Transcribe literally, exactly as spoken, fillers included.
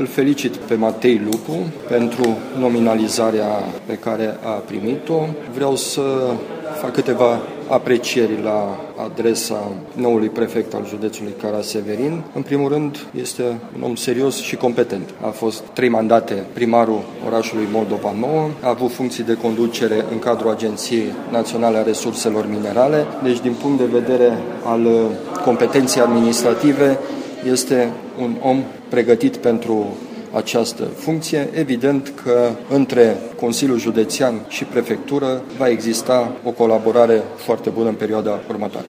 îl felicit pe Matei Lupu pentru nominalizarea pe care a primit-o. Vreau să fac câteva aprecieri la adresa noului prefect al județului Cara-Severin. În primul rând, este un om serios și competent. A fost trei mandate primarul orașului Moldova Nouă, a avut funcții de conducere în cadrul Agenției Naționale a Resurselor Minerale, deci din punct de vedere al competenței administrative, este un om pregătit pentru această funcție. Evident că între Consiliul Județean și Prefectură va exista o colaborare foarte bună în perioada următoare.